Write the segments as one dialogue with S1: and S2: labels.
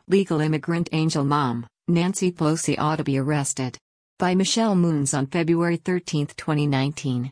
S1: Legal immigrant angel mom, Nancy Pelosi ought to be arrested. By Michelle Moons on February 13, 2019.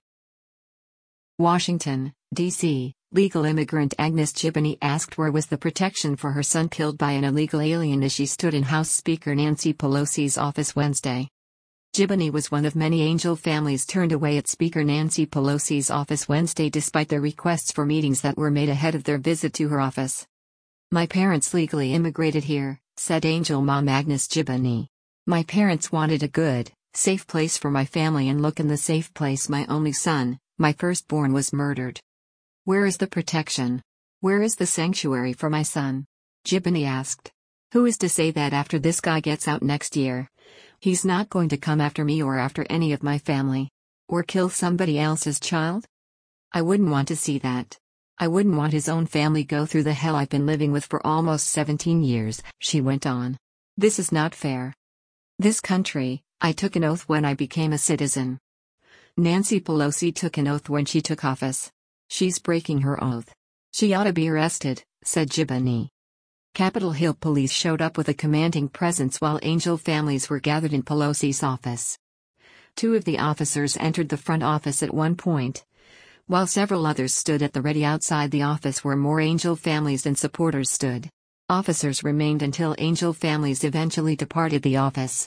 S1: Washington, D.C. Legal immigrant Agnes Jiboney asked where was the protection for her son killed by an illegal alien as she stood in House Speaker Nancy Pelosi's office Wednesday. Jiboney was one of many angel families turned away at Speaker Nancy Pelosi's office Wednesday despite their requests for meetings that were made ahead of their visit to her office. "My parents legally immigrated here," said angel mom Agnes Jiboney. "My parents wanted a good, safe place for my family, and look in the safe place my only son, my firstborn, was murdered. Where is the protection? Where is the sanctuary for my son?" Jiboney asked. "Who is to say that after this guy gets out next year, he's not going to come after me or after any of my family? Or kill somebody else's child? I wouldn't want to see that. I wouldn't want his own family go through the hell I've been living with for almost 17 years, she went on. "This is not fair. This country, I took an oath when I became a citizen." Nancy Pelosi took an oath when she took office. She's breaking her oath. She ought to be arrested, said Jiboney. Capitol Hill police showed up with a commanding presence while angel families were gathered in Pelosi's office. Two of the officers entered the front office at one point, while several others stood at the ready outside the office where more angel families and supporters stood. Officers remained until angel families eventually departed the office.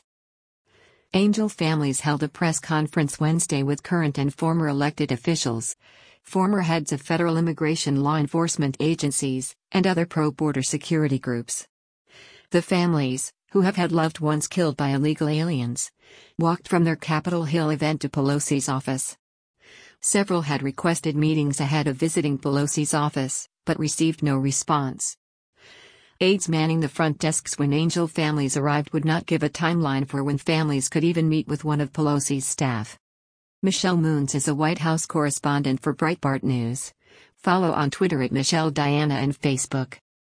S1: Angel families held a press conference Wednesday with current and former elected officials, former heads of federal immigration law enforcement agencies, and other pro-border security groups. The families, who have had loved ones killed by illegal aliens, walked from their Capitol Hill event to Pelosi's office. Several had requested meetings ahead of visiting Pelosi's office, but received no response. Aides manning the front desks when angel families arrived would not give a timeline for when families could even meet with one of Pelosi's staff. Michelle Moons is a White House correspondent for Breitbart News. Follow on Twitter at Michelle Diana and Facebook.